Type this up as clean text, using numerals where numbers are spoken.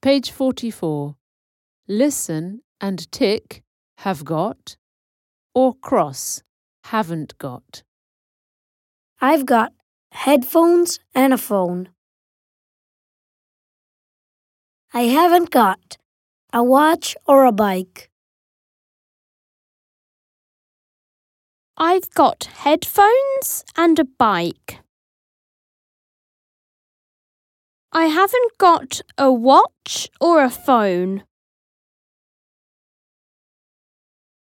Page 44. Listen and tick have got or cross haven't got. I've got headphones and a phone. I haven't got a watch or a bike. I've got headphones and a bike. I haven't got a watch or a phone.